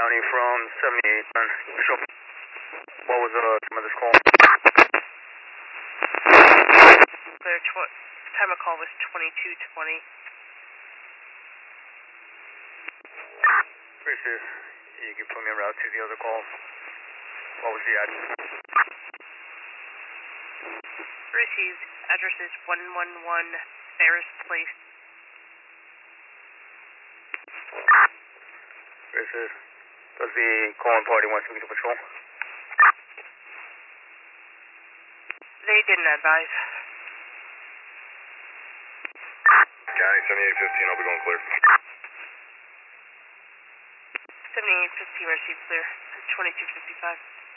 County from 78, man. Sure. What was some of this call? Clear, time of call was 22:20. Appreciate it. You can put me en route to the other call. What was the address? Received. Address is 111 Ferris Place. Appreciate it. Does the calling party want to speak to patrol? They didn't advise. County 7815, I'll be going clear. 7815 received clear. 2255.